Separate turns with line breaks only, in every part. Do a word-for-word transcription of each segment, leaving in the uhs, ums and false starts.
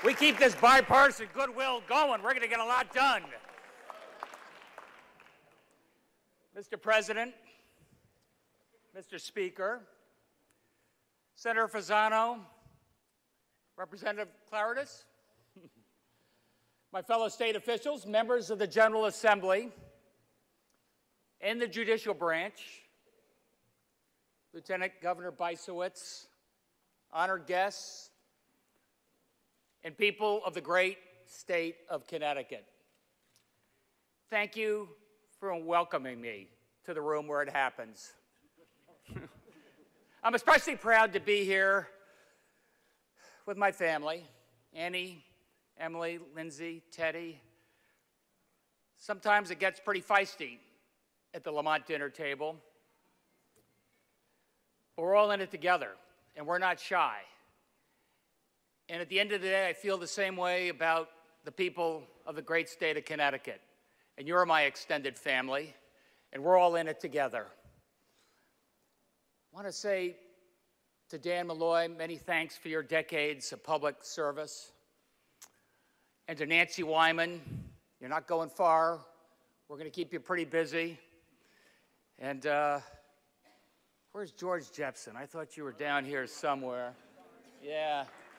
We keep this bipartisan goodwill going, we're going to get a lot done. Mister President, Mister Speaker, Senator Fasano, Representative Claridis, my fellow state officials, members of the General Assembly and the judicial branch, Lieutenant Governor Bysowitz, honored guests, and people of the great state of Connecticut. Thank you for welcoming me to the room where it happens. I'm especially proud to be here with my family, Annie, Emily, Lindsay, Teddy. Sometimes it gets pretty feisty at the Lamont dinner table. But we're all in it together, and we're not shy. And at the end of the day, I feel the same way about the people of the great state of Connecticut. And you're my extended family, and we're all in it together. I want to say to Dan Malloy, many thanks for your decades of public service. And to Nancy Wyman, you're not going far. We're going to keep you pretty busy. And uh, where's George Jepson? I thought you were down here somewhere. Yeah.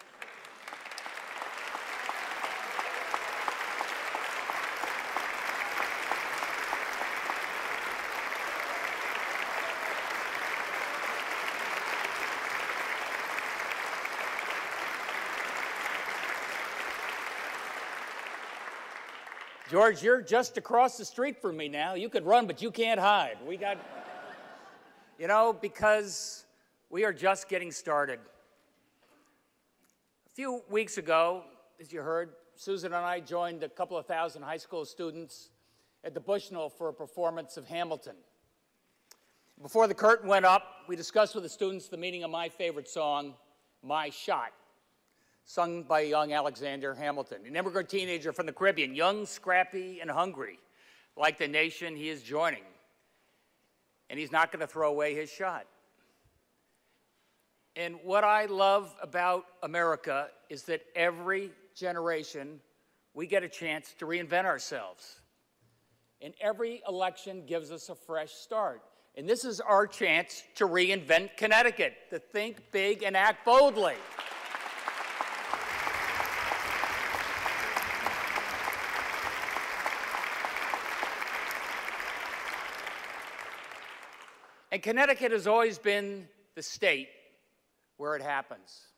George, you're just across the street from me now. You could run, but you can't hide. We got, you know, because we are just getting started. A few weeks ago, as you heard, Susan and I joined a couple of thousand high school students at the Bushnell for a performance of Hamilton. Before the curtain went up, we discussed with the students the meaning of my favorite song, My Shot, sung by young Alexander Hamilton, an immigrant teenager from the Caribbean, young, scrappy, and hungry, like the nation he is joining. And he's not going to throw away his shot. And what I love about America is that every generation, we get a chance to reinvent ourselves. And every election gives us a fresh start. And this is our chance to reinvent Connecticut, to think big and act boldly. And Connecticut has always been the state where it happens.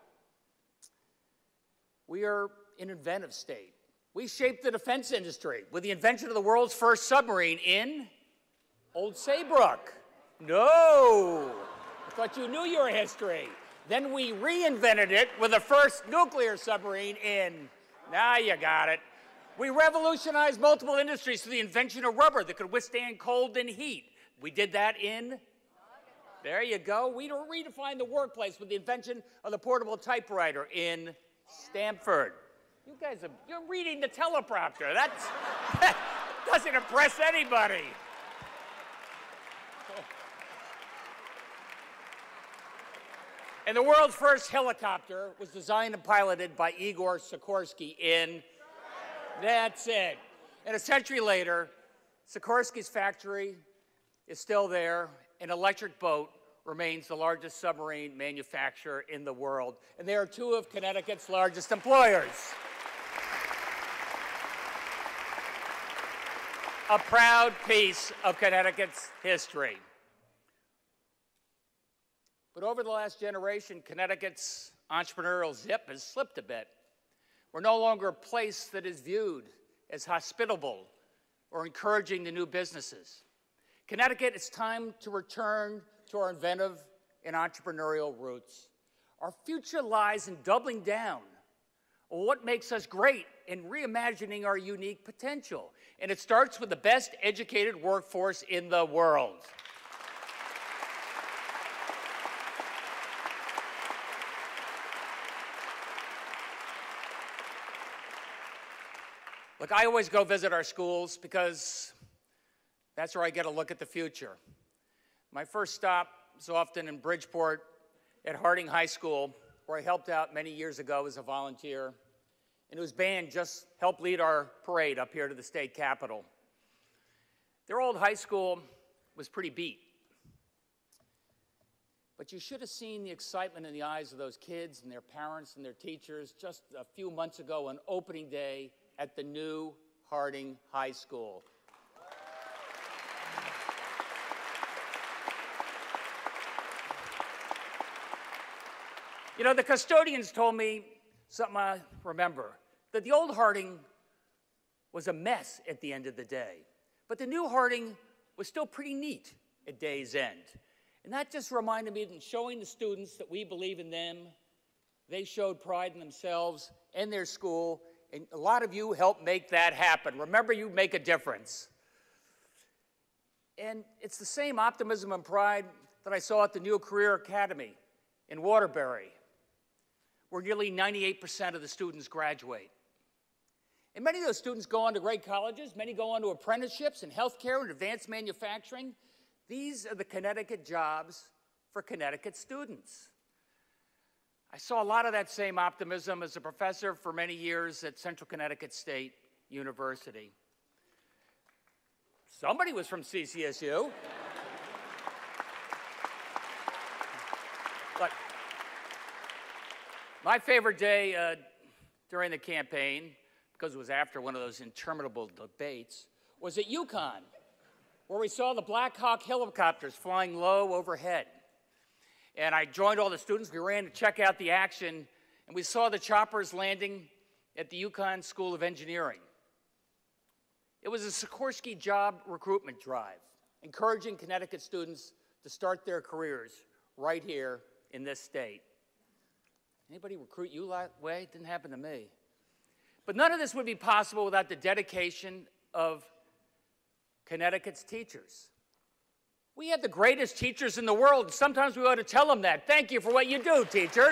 We are an inventive state. We shaped the defense industry with the invention of the world's first submarine in Old Saybrook. No, I thought you knew your history. Then we reinvented it with the first nuclear submarine in, now you got it. We revolutionized multiple industries through the invention of rubber that could withstand cold and heat. We did that in, there you go. We redefined the workplace with the invention of the portable typewriter in Stamford. You guys are, you're reading the teleprompter. That's, that doesn't impress anybody. And the world's first helicopter was designed and piloted by Igor Sikorsky in, that's it. And a century later, Sikorsky's factory is still there. An electric boat remains the largest submarine manufacturer in the world. And they are two of Connecticut's largest employers. A proud piece of Connecticut's history. But over the last generation, Connecticut's entrepreneurial zip has slipped a bit. We're no longer a place that is viewed as hospitable or encouraging the new businesses. Connecticut, it's time to return to our inventive and entrepreneurial roots. Our future lies in doubling down on what makes us great and reimagining our unique potential. And it starts with the best educated workforce in the world. Look, I always go visit our schools because that's where I get a look at the future. My first stop is often in Bridgeport at Harding High School, where I helped out many years ago as a volunteer. and whose band just helped lead our parade up here to the state capitol. Their old high school was pretty beat. But you should have seen the excitement in the eyes of those kids and their parents and their teachers just a few months ago on opening day at the new Harding High School. You know, the custodians told me something I remember, that the old Harding was a mess at the end of the day, but the new Harding was still pretty neat at day's end. And that just reminded me that showing the students that we believe in them, they showed pride in themselves and their school, and a lot of you helped make that happen. Remember, you make a difference. And it's the same optimism and pride that I saw at the New Career Academy in Waterbury, where nearly ninety-eight percent of the students graduate. And many of those students go on to great colleges, many go on to apprenticeships in healthcare and advanced manufacturing. These are the Connecticut jobs for Connecticut students. I saw a lot of that same optimism as a professor for many years at Central Connecticut State University. Somebody was from C C S U. But my favorite day uh, during the campaign, because it was after one of those interminable debates, was at UConn, where we saw the Black Hawk helicopters flying low overhead. And I joined all the students. We ran to check out the action, and we saw the choppers landing at the UConn School of Engineering. It was a Sikorsky job recruitment drive, encouraging Connecticut students to start their careers right here in this state. Anybody recruit you that way? It didn't happen to me. But none of this would be possible without the dedication of Connecticut's teachers. We have the greatest teachers in the world, and sometimes we ought to tell them that. Thank you for what you do, teachers.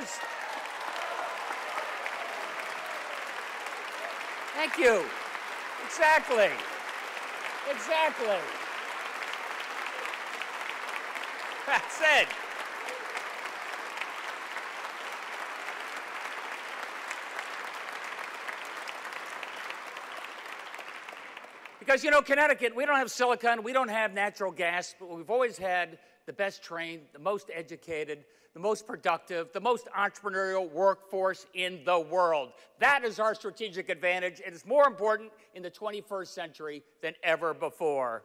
Thank you. Exactly. Exactly. That's it. Because, you know, Connecticut, we don't have silicon, we don't have natural gas, but we've always had the best trained, the most educated, the most productive, the most entrepreneurial workforce in the world. That is our strategic advantage, and it's more important in the twenty-first century than ever before.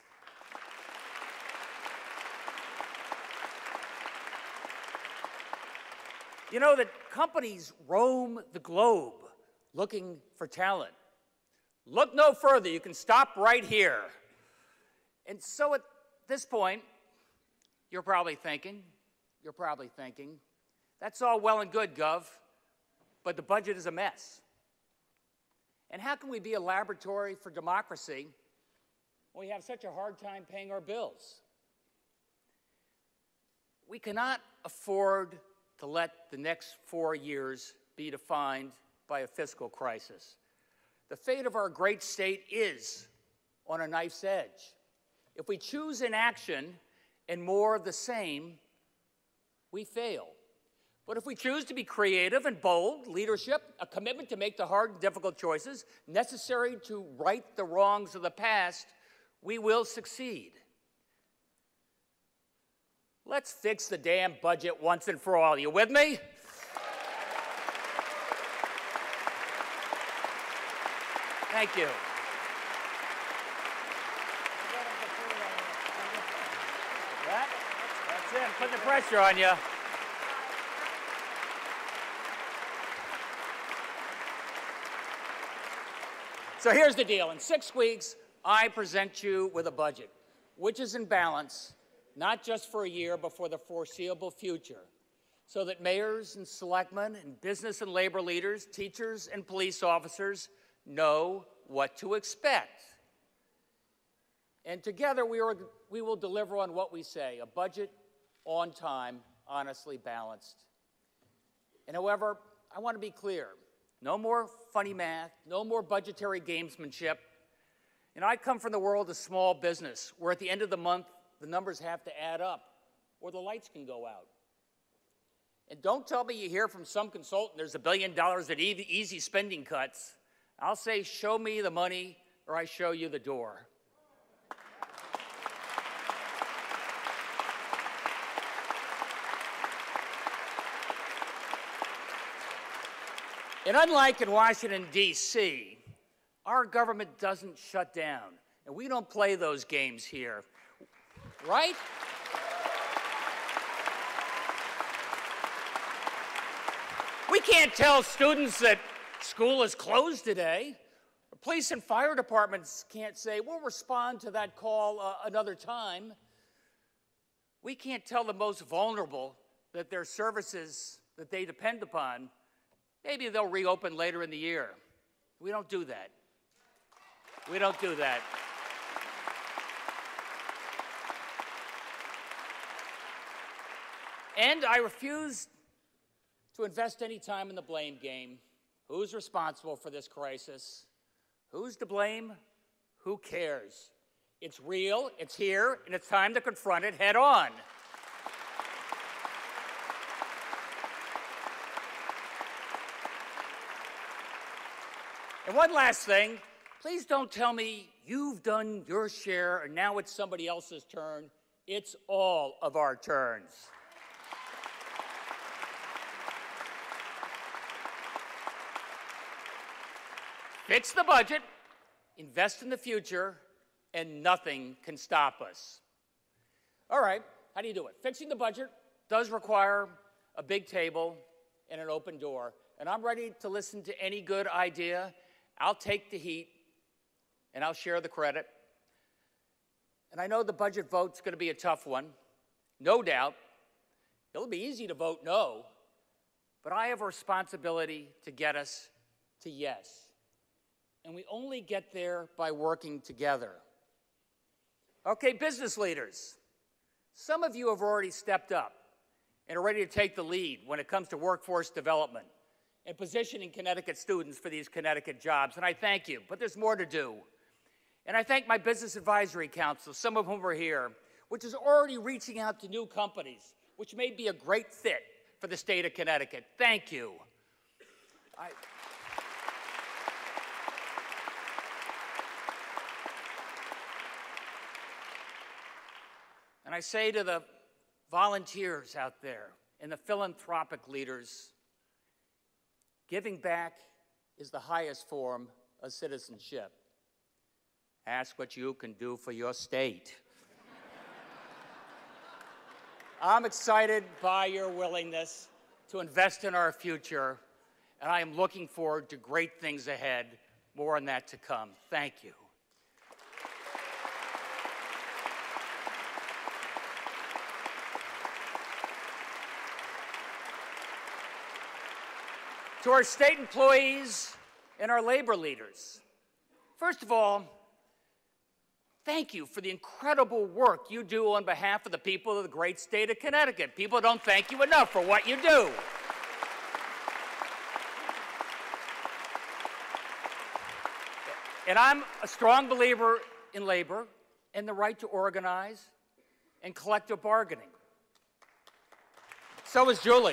You know that companies roam the globe looking for talent. Look no further. You can stop right here. And so at this point, you're probably thinking, you're probably thinking, that's all well and good, Gov, but the budget is a mess. And how can we be a laboratory for democracy when we have such a hard time paying our bills? We cannot afford to let the next four years be defined by a fiscal crisis. The fate of our great state is on a knife's edge. If we choose inaction and more of the same, we fail. But if we choose to be creative and bold, leadership, a commitment to make the hard and difficult choices necessary to right the wrongs of the past, we will succeed. Let's fix the damn budget once and for all. You with me? Thank you. That, that's it. Putting the pressure on you. So here's the deal. In six weeks, I present you with a budget, which is in balance, not just for a year, but for the foreseeable future, so that mayors and selectmen and business and labor leaders, teachers and police officers know what to expect. And together we, are, we will deliver on what we say, a budget on time, honestly balanced. And however, I want to be clear, no more funny math, no more budgetary gamesmanship. And I come from the world of small business, where at the end of the month, the numbers have to add up, or the lights can go out. And don't tell me you hear from some consultant there's a billion dollars at e- easy spending cuts. I'll say, show me the money or I show you the door. And unlike in Washington, D C, our government doesn't shut down. And we don't play those games here, right? We can't tell students that school is closed today. Police and fire departments can't say, we'll respond to that call uh, another time. We can't tell the most vulnerable that their services that they depend upon, maybe they'll reopen later in the year. We don't do that. We don't do that. And I refuse to invest any time in the blame game. Who's responsible for this crisis? Who's to blame? Who cares? It's real, it's here, and it's time to confront it head on. And one last thing, please don't tell me you've done your share and now it's somebody else's turn. It's all of our turns. Fix the budget, invest in the future, and nothing can stop us. All right, how do you do it? Fixing the budget does require a big table and an open door, and I'm ready to listen to any good idea. I'll take the heat, and I'll share the credit. And I know the budget vote's going to be a tough one, no doubt. It'll be easy to vote no, but I have a responsibility to get us to yes. And we only get there by working together. Okay, business leaders, some of you have already stepped up and are ready to take the lead when it comes to workforce development and positioning Connecticut students for these Connecticut jobs, and I thank you, but there's more to do. And I thank my Business Advisory Council, some of whom are here, which is already reaching out to new companies, which may be a great fit for the state of Connecticut. Thank you. I, And I say to the volunteers out there and the philanthropic leaders, giving back is the highest form of citizenship. Ask what you can do for your state. I'm excited by your willingness to invest in our future, and I am looking forward to great things ahead. More on that to come. Thank you. To our state employees and our labor leaders, first of all, thank you for the incredible work you do on behalf of the people of the great state of Connecticut. People don't thank you enough for what you do. And I'm a strong believer in labor and the right to organize and collective bargaining. So is Julie.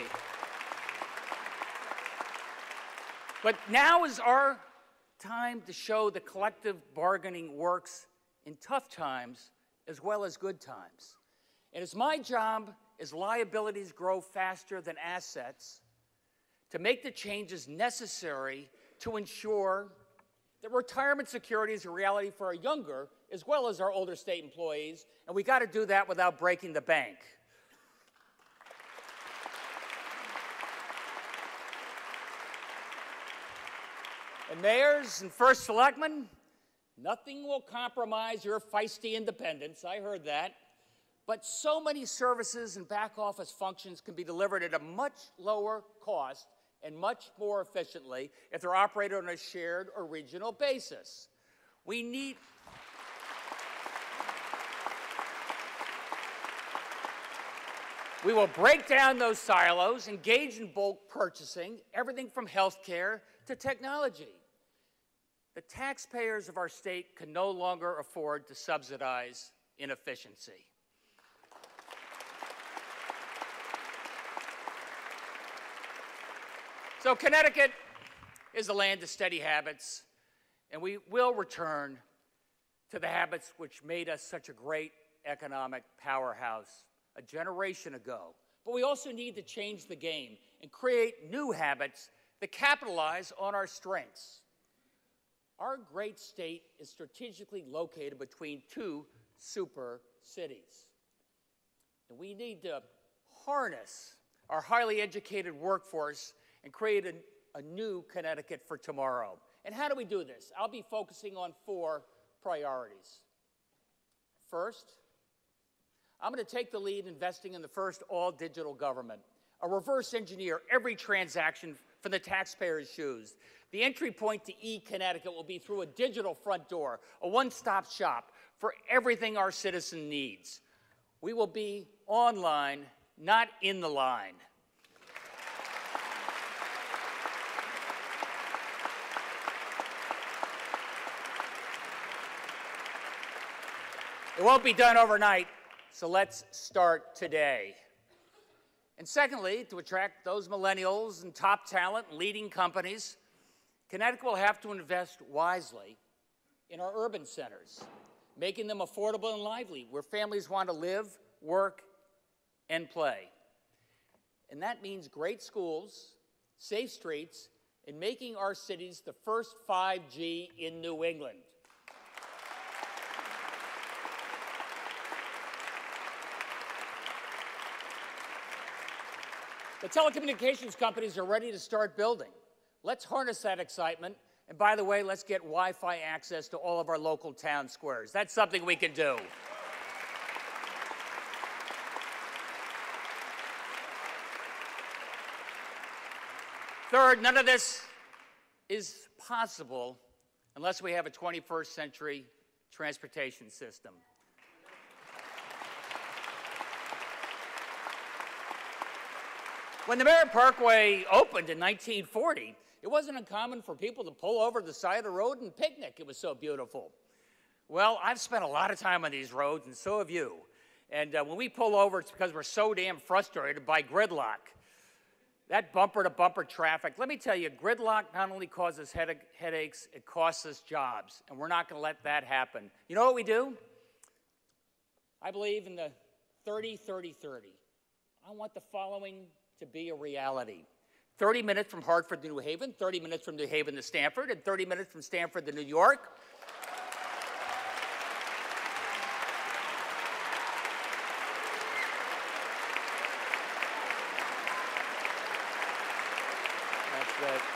But now is our time to show that collective bargaining works in tough times as well as good times. And it's my job, as liabilities grow faster than assets, to make the changes necessary to ensure that retirement security is a reality for our younger as well as our older state employees, and we got to do that without breaking the bank. And mayors and first selectmen, nothing will compromise your feisty independence. I heard that. But so many services and back office functions can be delivered at a much lower cost and much more efficiently if they're operated on a shared or regional basis. We need... We will break down those silos, engage in bulk purchasing, everything from healthcare to technology. The taxpayers of our state can no longer afford to subsidize inefficiency. So Connecticut is the land of steady habits, and we will return to the habits which made us such a great economic powerhouse a generation ago. But we also need to change the game and create new habits that capitalize on our strengths. Our great state is strategically located between two super cities. And we need to harness our highly educated workforce and create a, a new Connecticut for tomorrow. And how do we do this? I'll be focusing on four priorities. First, I'm going to take the lead investing in the first all-digital government. A reverse engineer every transaction from the taxpayer's shoes. The entry point to e-Connecticut will be through a digital front door, a one-stop shop for everything our citizen needs. We will be online, not in the line. It won't be done overnight, so let's start today. And secondly, to attract those millennials and top talent and leading companies, Connecticut will have to invest wisely in our urban centers, making them affordable and lively, where families want to live, work, and play. And that means great schools, safe streets, and making our cities the first five G in New England. The telecommunications companies are ready to start building. Let's harness that excitement. And by the way, let's get Wi-Fi access to all of our local town squares. That's something we can do. Third, none of this is possible unless we have a twenty-first century transportation system. When the Merritt Parkway opened in nineteen forty, it wasn't uncommon for people to pull over to the side of the road and picnic. It was so beautiful. Well, I've spent a lot of time on these roads, and so have you. And uh, when we pull over, it's because we're so damn frustrated by gridlock. That bumper-to-bumper traffic, let me tell you, gridlock not only causes headache, headaches, it costs us jobs, and we're not going to let that happen. You know what we do? I believe in the thirty thirty thirty. I want the following to be a reality. thirty minutes from Hartford to New Haven, thirty minutes from New Haven to Stamford, and thirty minutes from Stamford to New York. That's right.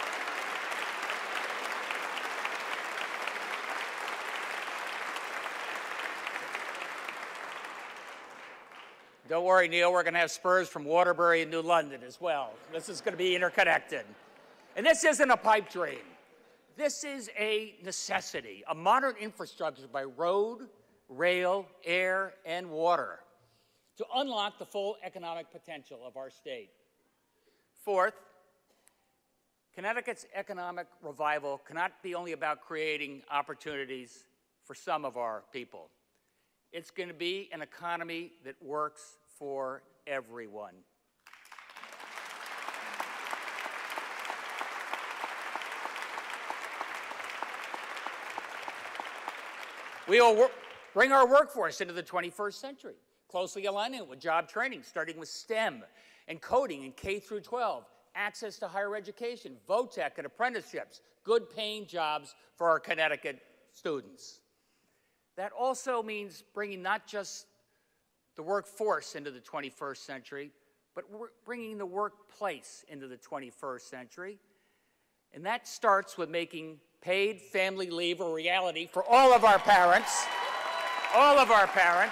Don't worry, Neil, we're going to have spurs from Waterbury and New London as well. This is going to be interconnected. And this isn't a pipe dream. This is a necessity, a modern infrastructure by road, rail, air, and water to unlock the full economic potential of our state. Fourth, Connecticut's economic revival cannot be only about creating opportunities for some of our people. It's going to be an economy that works for everyone. We will work, bring our workforce into the twenty-first century, closely aligning it with job training, starting with STEM and coding in K through twelve, access to higher education, VOTEC and apprenticeships, good paying jobs for our Connecticut students. That also means bringing not just the workforce into the twenty-first century, but bringing the workplace into the twenty-first century. And that starts with making paid family leave a reality for all of our parents, all of our parents.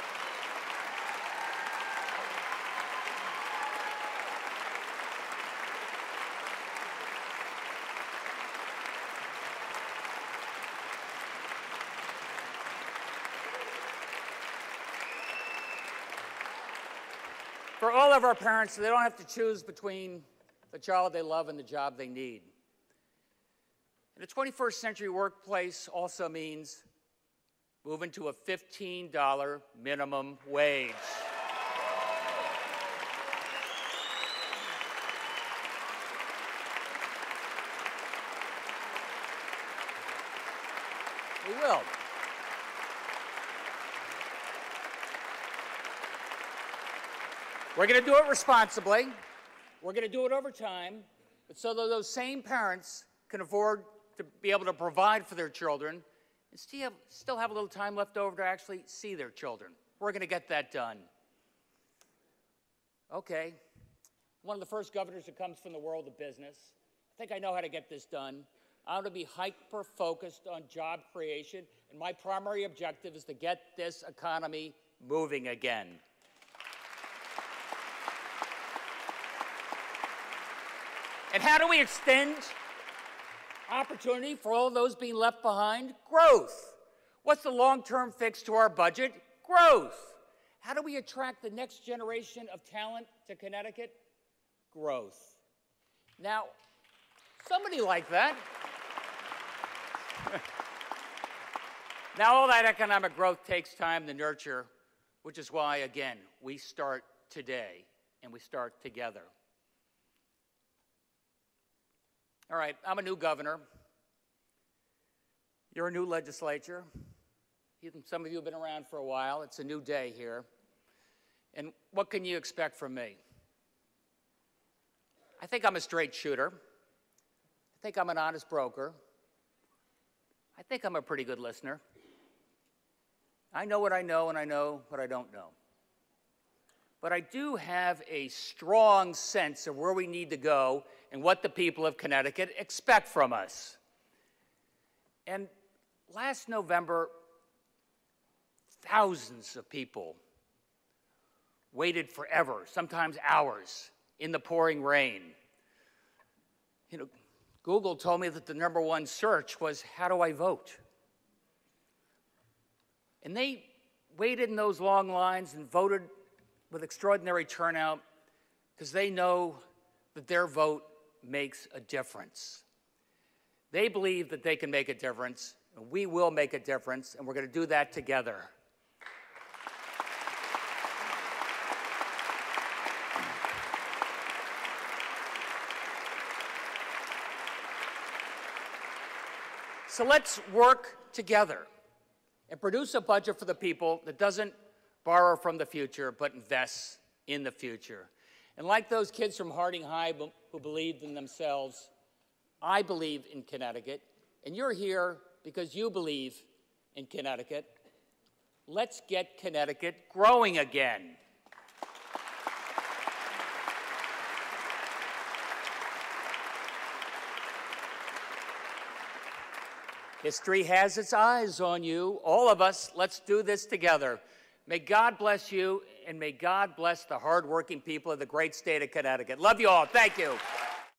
For all of our parents, they don't have to choose between the child they love and the job they need. And the twenty-first century workplace also means moving to a fifteen dollar minimum wage. We will. We're going to do it responsibly. We're going to do it over time, but so that those same parents can afford to be able to provide for their children and still have, still have a little time left over to actually see their children. We're going to get that done. Okay. One of the first governors that comes from the world of business. I think I know how to get this done. I'm going to be hyper-focused on job creation, and my primary objective is to get this economy moving again. And how do we extend opportunity for all those being left behind? Growth. What's the long-term fix to our budget? Growth. How do we attract the next generation of talent to Connecticut? Growth. Now, somebody like that. Now, all that economic growth takes time to nurture, which is why, again, we start today, and we start together. All right, I'm a new governor. You're a new legislature. Some of you have been around for a while. It's a new day here. And what can you expect from me? I think I'm a straight shooter. I think I'm an honest broker. I think I'm a pretty good listener. I know what I know, and I know what I don't know. But I do have a strong sense of where we need to go and what the people of Connecticut expect from us. And last November, thousands of people waited forever, sometimes hours, in the pouring rain. You know, Google told me that the number one search was, how do I vote? And they waited in those long lines and voted with extraordinary turnout because they know that their vote makes a difference. They believe that they can make a difference, and we will make a difference, and we're going to do that together. So let's work together and produce a budget for the people that doesn't borrow from the future, but invests in the future. And like those kids from Harding High who believed in themselves, I believe in Connecticut, and you're here because you believe in Connecticut. Let's get Connecticut growing again. History has its eyes on you. All of us, let's do this together. May God bless you, and may God bless the hardworking people of the great state of Connecticut. Love you all. Thank you.